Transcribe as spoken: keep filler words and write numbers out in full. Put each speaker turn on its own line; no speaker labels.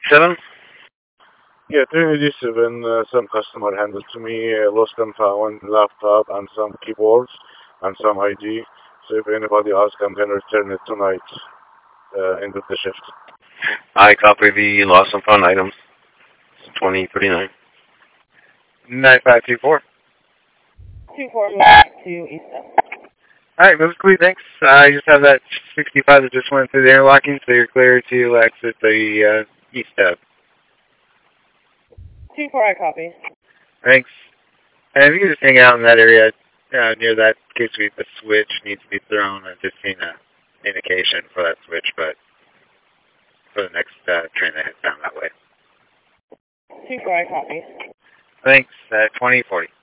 seven?
Yeah, three eighty-seven, uh, some customer handed to me, uh, lost and found laptop and some keyboards and some I D. So if anybody asks, I'm going to return it tonight, uh, end of the shift.
I copy the lost and found items. twenty thirty-nine.
nine five two four.
two four to East End.
Alright, most quickly, thanks. Uh, I just have that sixty-five that just went through the interlocking, so you're clear to exit the uh, east step.
two four, I copy.
Thanks. And if you could just hang out in that area uh, near that case suite, the switch needs to be thrown. I've just seen an indication for that switch, but for the next uh, train that heads down that way.
two four, I copy.
Thanks. Uh, twenty forty.